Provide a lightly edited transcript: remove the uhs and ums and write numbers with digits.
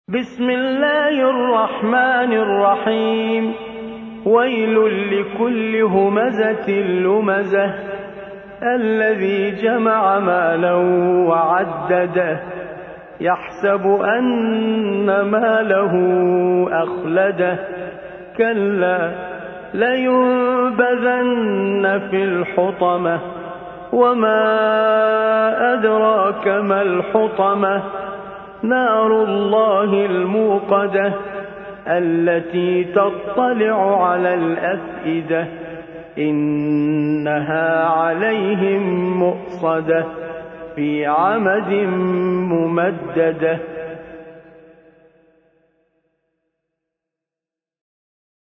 بسم الله الرحمن الرحيم. ويل لكل همزة لمزة الذي جمع مالا وعدده يحسب أن ماله أخلده كلا لينبذن في الحطمة وما أدراك ما الحطمة نار الله الموقدة التي تطلع على الأفئدة إنها عليهم مؤصدة في عمد ممددة.